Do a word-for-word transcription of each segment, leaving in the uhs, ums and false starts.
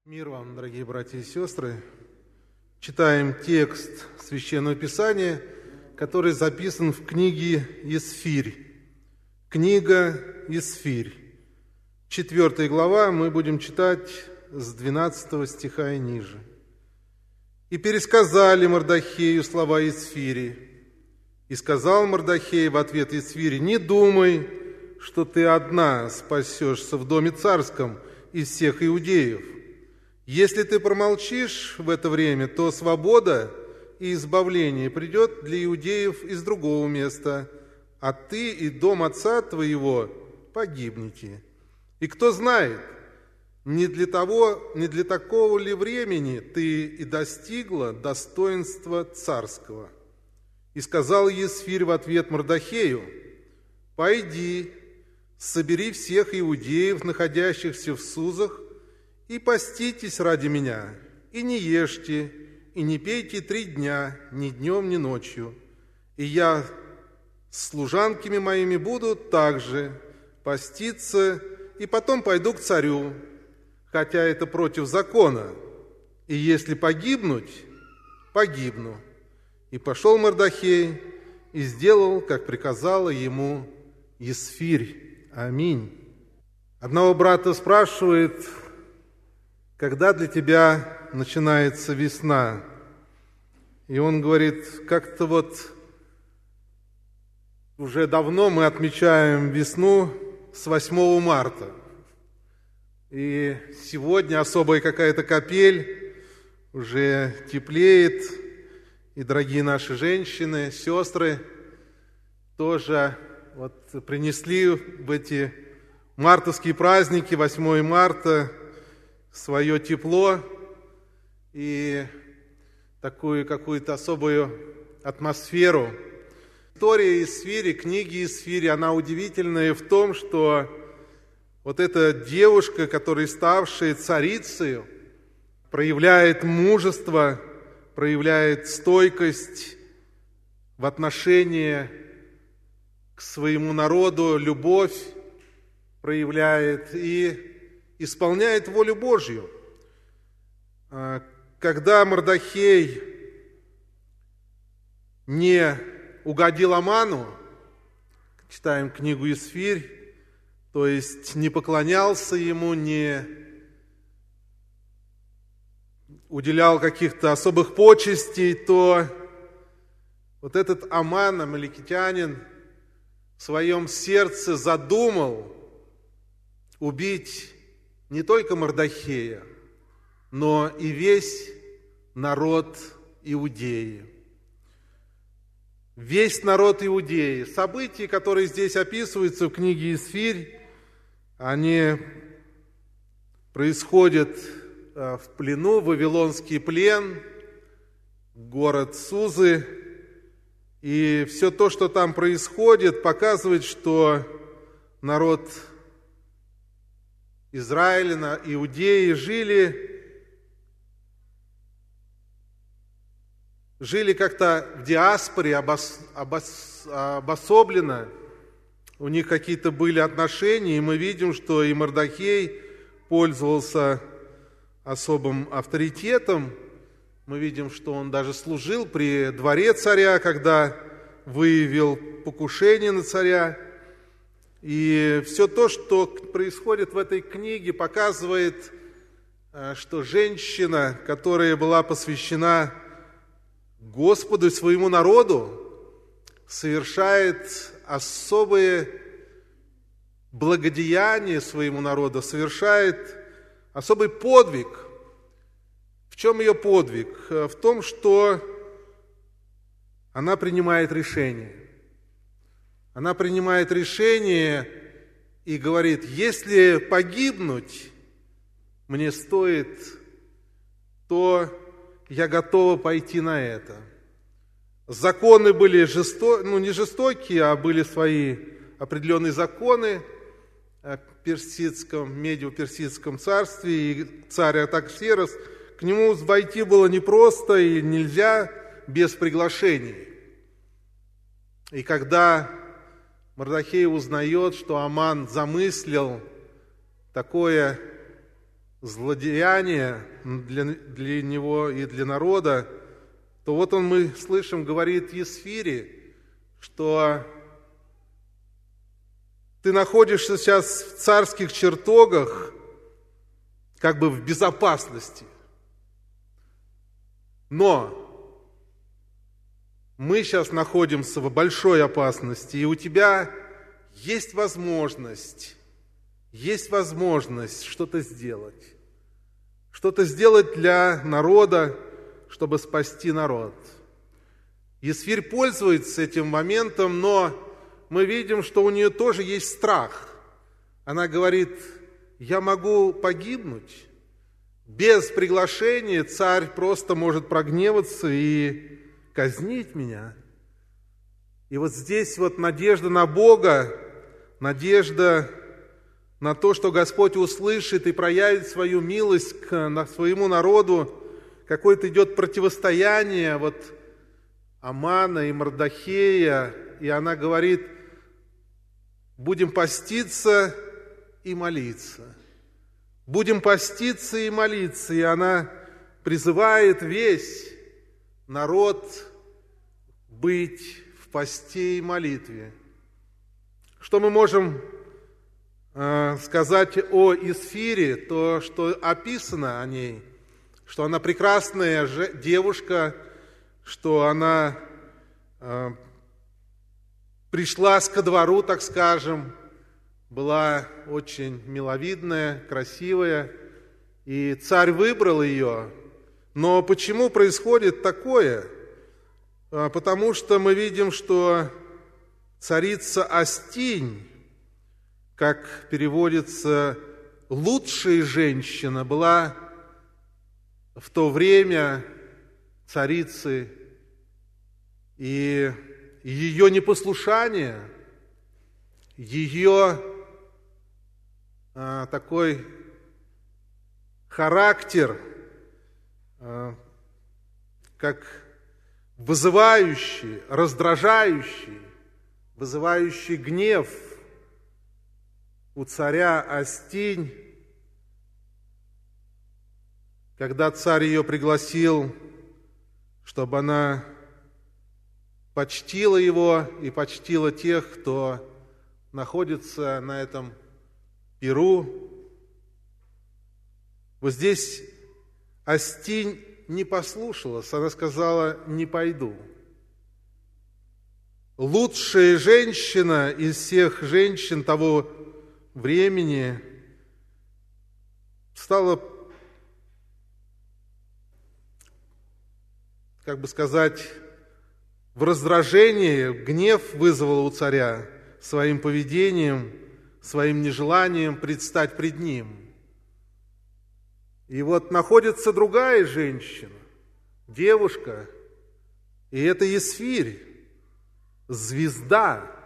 Мир вам, дорогие братья и сестры. Читаем текст Священного Писания, который записан в книге Есфирь. Книга Есфирь. Четвертая глава, мы будем читать с двенадцатого стиха и ниже. «И пересказали Мордохею слова Есфири. И сказал Мордохей в ответ Есфири: не думай, что ты одна спасешься в доме царском из всех иудеев. Если ты промолчишь в это время, то свобода и избавление придет для иудеев из другого места, а ты и дом отца твоего погибнете. И кто знает, не для того, не для такого ли времени ты и достигла достоинства царского». И сказал Есфирь в ответ Мордохею: «Пойди, собери всех иудеев, находящихся в Сузах, и поститесь ради меня, и не ешьте, и не пейте три дня, ни днем, ни ночью. И я с служанками моими буду также поститься, и потом пойду к царю, хотя это против закона. И если погибнуть, погибну». И пошел Мордохей и сделал, как приказала ему Есфирь. Аминь. Одного брата спрашивает: когда для тебя начинается весна? И он говорит: как-то вот уже давно мы отмечаем весну с восьмого марта. И сегодня особая какая-то капель, уже теплеет. И дорогие наши женщины, сестры тоже вот принесли в эти мартовские праздники, восьмое марта, свое тепло и такую какую-то особую атмосферу. История Есфири, книги Есфири, она удивительная в том, что вот эта девушка, которая, ставшая царицей, проявляет мужество, проявляет стойкость в отношении к своему народу, любовь проявляет и исполняет волю Божью. Когда Мордохей не угодил Аману, читаем книгу Есфирь, то есть не поклонялся ему, не уделял каких-то особых почестей, то вот этот Аман, амаликитянин, в своем сердце задумал убить не только Мордохея, но и весь народ Иудеи. Весь народ Иудеи. События, которые здесь описываются в книге Есфирь, они происходят в плену, вавилонский плен, город Сузы. И все то, что там происходит, показывает, что народ Израиля, иудеи жили, жили как-то в диаспоре, обос, обос, обособленно. У них какие-то были отношения, и мы видим, что и Мордохей пользовался особым авторитетом. Мы видим, что он даже служил при дворе царя, когда выявил покушение на царя. И все то, что происходит в этой книге, показывает, что женщина, которая была посвящена Господу и своему народу, совершает особые благодеяния своему народу, совершает особый подвиг. В чем ее подвиг? В том, что она принимает решение. Она принимает решение и говорит: если погибнуть мне стоит, то я готова пойти на это. Законы были жестокие, ну не жестокие, а были свои определенные законы в персидском, медио-персидском царстве, и царь Артаксеркс, к нему войти было непросто и нельзя без приглашений. И когда Мордохей узнает, что Аман замыслил такое злодеяние для, для него и для народа, то вот он, мы слышим, говорит Есфири, что ты находишься сейчас в царских чертогах, как бы в безопасности. Но мы сейчас находимся в большой опасности, и у тебя есть возможность, есть возможность что-то сделать. Что-то сделать для народа, чтобы спасти народ. Есфирь пользуется этим моментом, но мы видим, что у нее тоже есть страх. Она говорит: я могу погибнуть. Без приглашения царь просто может прогневаться и казнить меня. И вот здесь вот надежда на Бога, надежда на то, что Господь услышит и проявит свою милость к своему народу. Какое-то идет противостояние вот Амана и Мордохея, и она говорит: будем поститься и молиться. Будем поститься и молиться. И она призывает весь народ быть в посте и молитве. Что мы можем э, сказать о Есфире? То, что описано о ней, что она прекрасная же, девушка, что она э, пришла ко двору, так скажем, была очень миловидная, красивая, и царь выбрал ее. Но почему происходит такое? Потому что мы видим, что царица Астинь, как переводится, лучшая женщина, была в то время царицы, и ее непослушание, ее а, такой характер, а, как вызывающий, раздражающий, вызывающий гнев у царя Астинь, когда царь ее пригласил, чтобы она почтила его и почтила тех, кто находится на этом пиру. Вот здесь Астинь не послушалась, она сказала: не пойду. Лучшая женщина из всех женщин того времени стала, как бы сказать, в раздражении, гнев вызвала у царя своим поведением, своим нежеланием предстать пред ним. И вот находится другая женщина, девушка, и это Есфирь, звезда.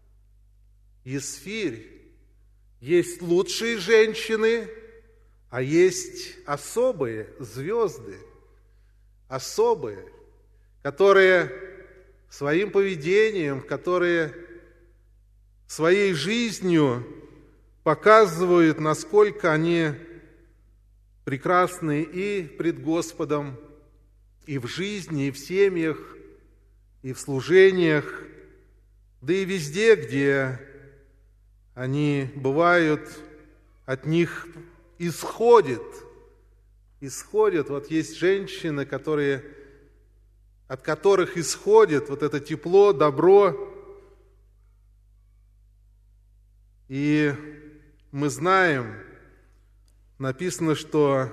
Есфирь. Есть лучшие женщины, а есть особые звезды, особые, которые своим поведением, которые своей жизнью показывают, насколько они прекрасны и пред Господом, и в жизни, и в семьях, и в служениях, да и везде, где они бывают, от них исходит, исходит. Вот есть женщины, которые, от которых исходит вот это тепло, добро. И мы знаем, написано, что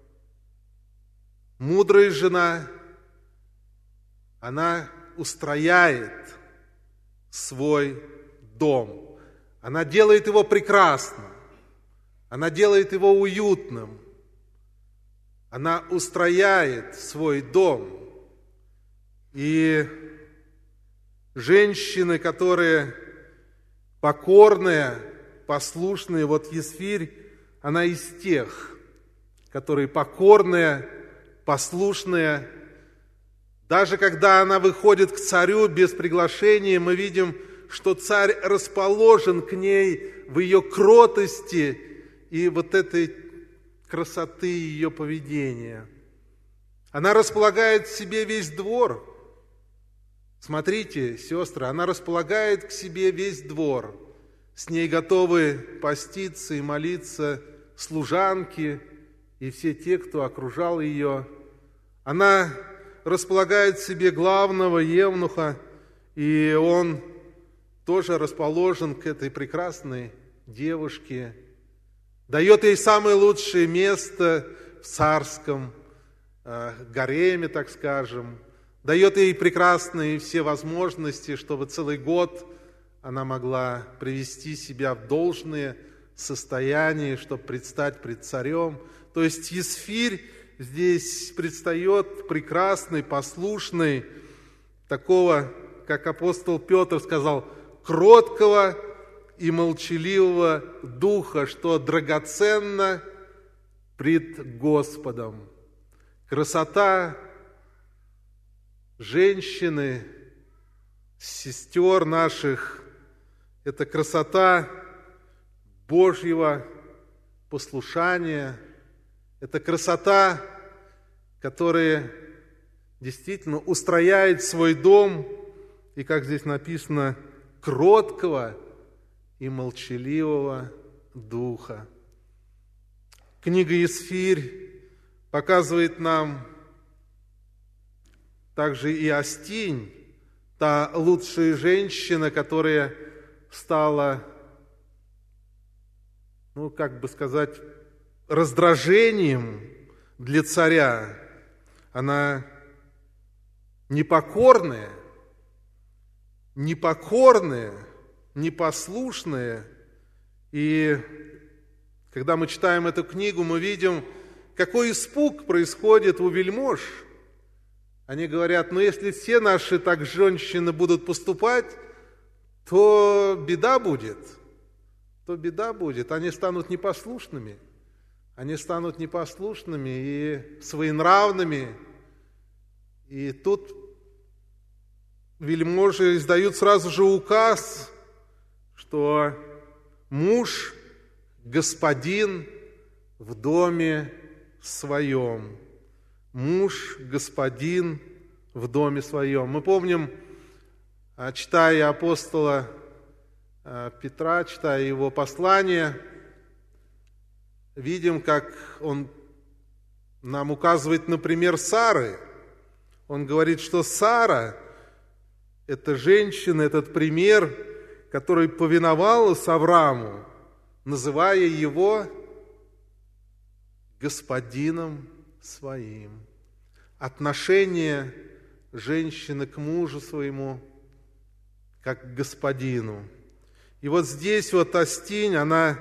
мудрая жена, она устрояет свой дом. Она делает его прекрасным. Она делает его уютным. Она устрояет свой дом. И женщины, которые покорные, послушные, вот Есфирь, она из тех, которые покорные, послушные. Даже когда она выходит к царю без приглашения, мы видим, что царь расположен к ней в ее кротости и вот этой красоты ее поведения. Она располагает к себе весь двор. Смотрите, сестры, она располагает к себе весь двор. С ней готовы поститься и молиться служанки и все те, кто окружал ее. Она располагает к себе главного евнуха, и он тоже расположен к этой прекрасной девушке. Дает ей самое лучшее место в царском э, гареме, так скажем. Дает ей прекрасные все возможности, чтобы целый год она могла привести себя в должное состояние, чтобы предстать пред царем. То есть Есфирь здесь предстает прекрасный, послушный, такого, как апостол Петр сказал, кроткого и молчаливого духа, что драгоценно пред Господом. Красота женщины, сестер наших, это красота Божьего послушания, это красота, которая действительно устрояет свой дом, и, как здесь написано, кроткого и молчаливого духа. Книга Есфирь показывает нам также и Остинь, та лучшая женщина, которая стала, ну, как бы сказать, раздражением для царя. Она непокорная, непокорная, непослушная. И когда мы читаем эту книгу, мы видим, какой испуг происходит у вельмож. Они говорят, ну если все наши так женщины будут поступать, то беда будет, то беда будет. Они станут непослушными, они станут непослушными и своенравными. И тут вельможи издают сразу же указ, что муж, господин в доме своем. Муж, господин в доме своем. Мы помним, читая апостола Петра, читая его послание, видим, как он нам указывает на пример Сары. Он говорит, что Сара – это женщина, этот пример, который повиновалась Аврааму, называя его господином своим. Отношение женщины к мужу своему как к господину. И вот здесь вот Остинь, она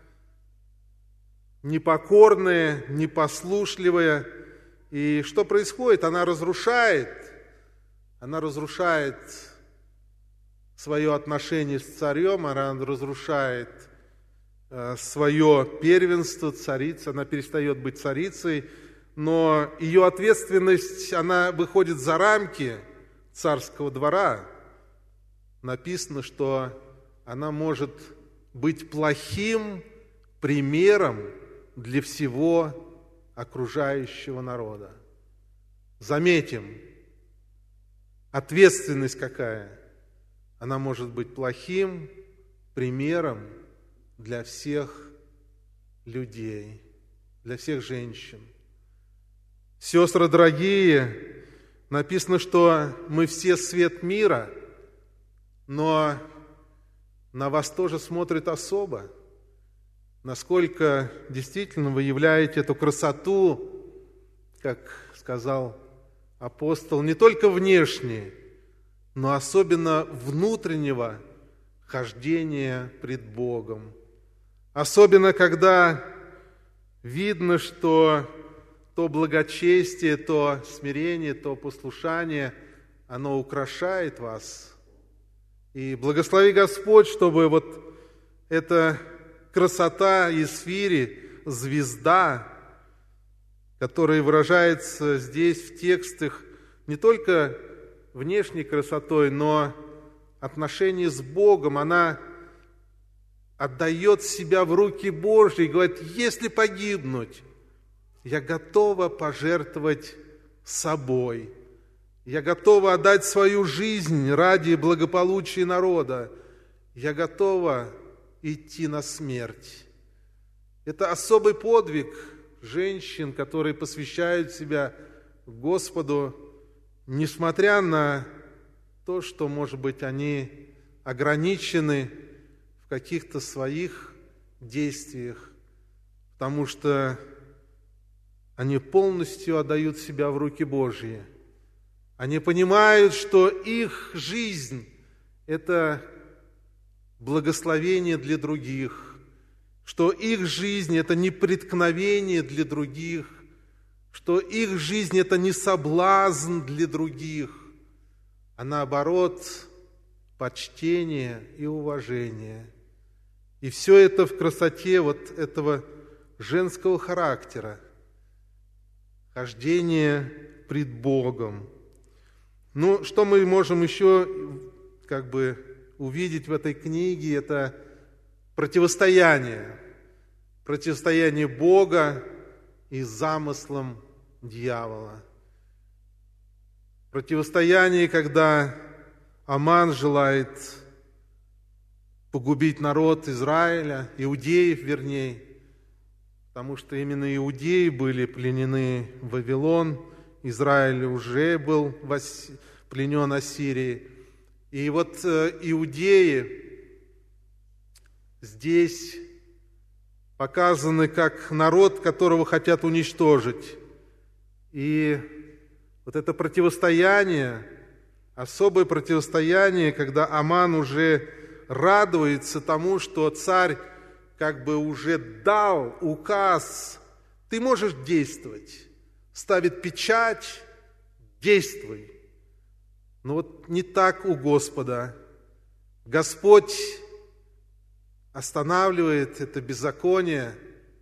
непокорная, непослушливая. И что происходит? Она разрушает, она разрушает свое отношение с царем, она разрушает э, свое первенство царицы, она перестает быть царицей, но ее ответственность, она выходит за рамки царского двора. Написано, что она может быть плохим примером для всего окружающего народа. Заметим, ответственность какая. Она может быть плохим примером для всех людей, для всех женщин. Сестры дорогие, написано, что мы все свет мира, но на вас тоже смотрят особо. Насколько действительно вы являете эту красоту, как сказал апостол, не только внешне, но особенно внутреннего хождения пред Богом. Особенно, когда видно, что то благочестие, то смирение, то послушание, оно украшает вас. И благослови Господь, чтобы вот эта красота Есфири, звезда, которая выражается здесь в текстах не только внешней красотой, но отношение с Богом, она отдает себя в руки Божьи и говорит, если погибнуть, Я готова пожертвовать собой. Я готова отдать свою жизнь ради благополучия народа. Я готова идти на смерть. Это особый подвиг женщин, которые посвящают себя Господу, несмотря на то, что, может быть, они ограничены в каких-то своих действиях, потому что они полностью отдают себя в руки Божьи. Они понимают, что их жизнь – это благословение для других, что их жизнь – это не преткновение для других, что их жизнь – это не соблазн для других, а наоборот, почтение и уважение. И все это в красоте вот этого женского характера, хождение пред Богом. Ну, что мы можем еще как бы увидеть в этой книге, это противостояние. Противостояние Бога и замыслам дьявола. Противостояние, когда Аман желает погубить народ Израиля, иудеев вернее, потому что именно иудеи были пленены в Вавилон, Израиль уже был пленен Ассирией. И вот иудеи здесь показаны как народ, которого хотят уничтожить. И вот это противостояние, особое противостояние, когда Аман уже радуется тому, что царь как бы уже дал указ, ты можешь действовать, ставит печать, действуй. Но вот не так у Господа. Господь останавливает это беззаконие,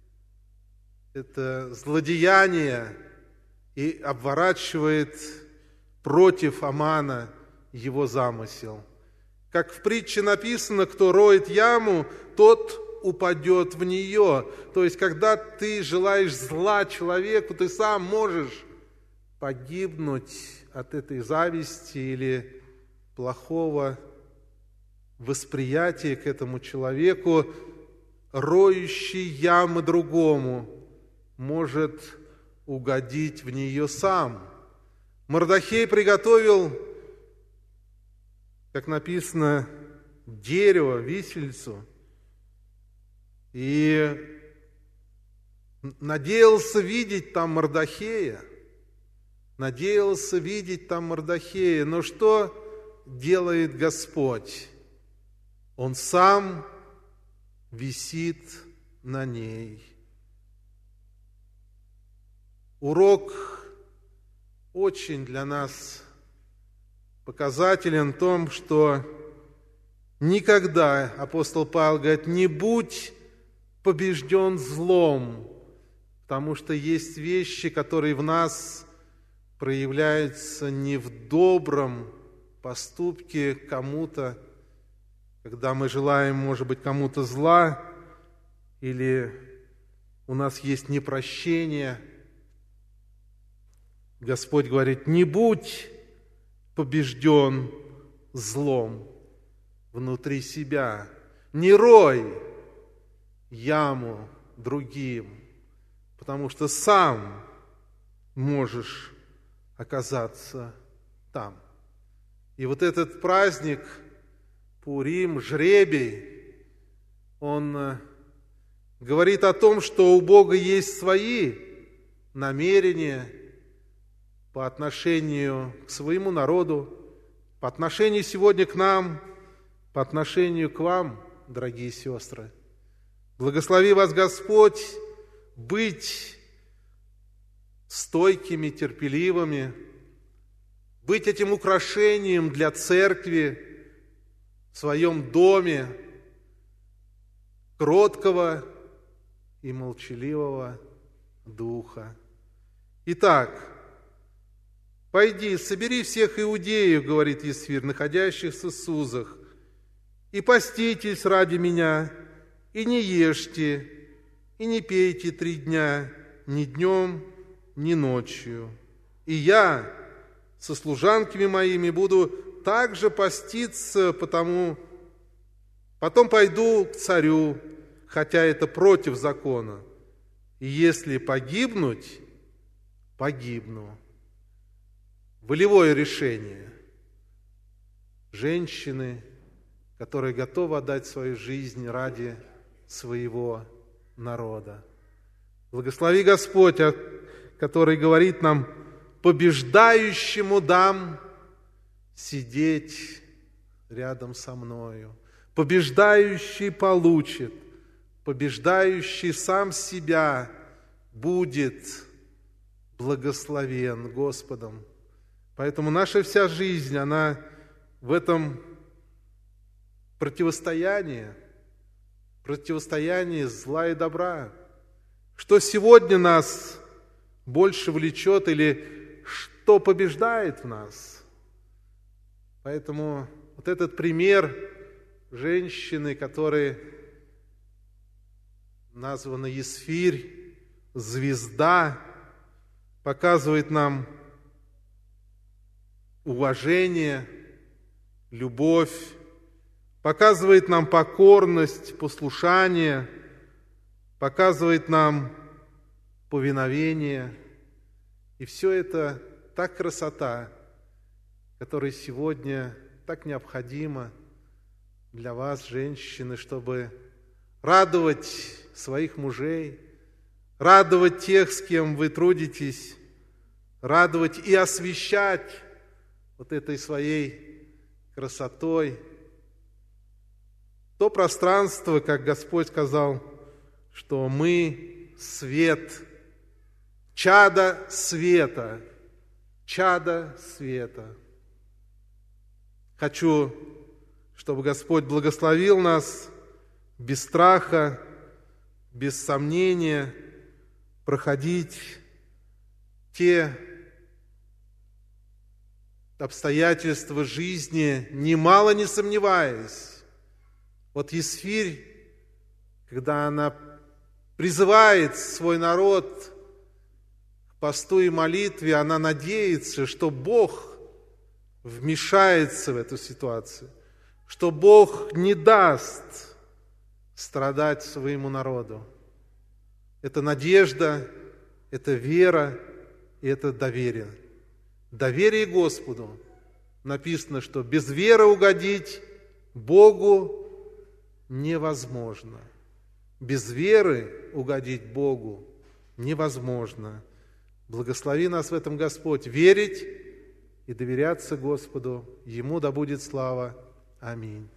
это злодеяние и обворачивает против Амана его замысел. Как в притче написано, кто роет яму, тот упадет в нее. То есть, когда ты желаешь зла человеку, ты сам можешь погибнуть от этой зависти или плохого восприятия к этому человеку. Роющий ямы другому может угодить в нее сам. Мордохей приготовил, как написано, дерево, висельцу, и надеялся видеть там Мордохея, надеялся видеть там Мордохея, но что делает Господь? Он сам висит на ней. Урок очень для нас показателен в том, что никогда, апостол Павел говорит, не будь побежден злом, потому что есть вещи, которые в нас проявляются не в добром поступке кому-то, когда мы желаем, может быть, кому-то зла, или у нас есть непрощение. Господь говорит, не будь побежден злом внутри себя, не рой яму другим, потому что сам можешь оказаться там. И вот этот праздник Пурим, жребий, он говорит о том, что у Бога есть свои намерения по отношению к своему народу, по отношению сегодня к нам, по отношению к вам, дорогие сестры. Благослови вас Господь быть стойкими, терпеливыми, быть этим украшением для церкви в своем доме, кроткого и молчаливого духа. Итак, пойди, собери всех иудеев, говорит Есфир, находящихся в Сузах, и поститесь ради меня, и не ешьте, и не пейте три дня, ни днем, ни ночью. И я со служанками моими буду также поститься, потому потом пойду к царю, хотя это против закона. И если погибнуть, погибну. Волевое решение женщины, которая готова отдать свою жизнь ради своего народа. Благослови Господь, который говорит нам: побеждающему дам сидеть рядом со мною. Побеждающий получит, побеждающий сам себя будет благословен Господом. Поэтому наша вся жизнь, она в этом противостоянии, противостоянии зла и добра. Что сегодня нас больше влечет или что побеждает в нас? Поэтому вот этот пример женщины, которая названа Есфирь, звезда, показывает нам уважение, любовь, показывает нам покорность, послушание, показывает нам повиновение. И все это та красота, которая сегодня так необходима для вас, женщины, чтобы радовать своих мужей, радовать тех, с кем вы трудитесь, радовать и освещать вот этой своей красотой то пространство, как Господь сказал, что мы свет, чадо света, чадо света. Хочу, чтобы Господь благословил нас без страха, без сомнения проходить те обстоятельства жизни, немало не сомневаясь. Вот Есфирь, когда она призывает свой народ к посту и молитве, она надеется, что Бог вмешается в эту ситуацию, что Бог не даст страдать своему народу. Это надежда, это вера и это доверие. Доверие Господу. Написано, что без веры угодить Богу невозможно. Без веры угодить Богу невозможно. Благослови нас в этом Господь, верить и доверяться Господу. Ему да будет слава. Аминь.